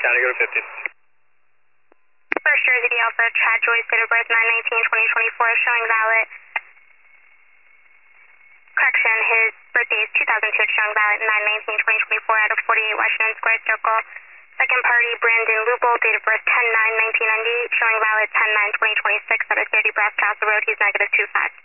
time to go to 50. First Jersey Alpha, Chad Joyce, date of birth 9/19/2024, showing valid. Correction, his birthday is 2002, showing valid 9/19/2024 out of 48 Washington Square Circle. Second party, Brandon Lupel, date of birth 10/9/1998, showing valid 10/9/2026 out of 30 Brass Castle Road. He's -25.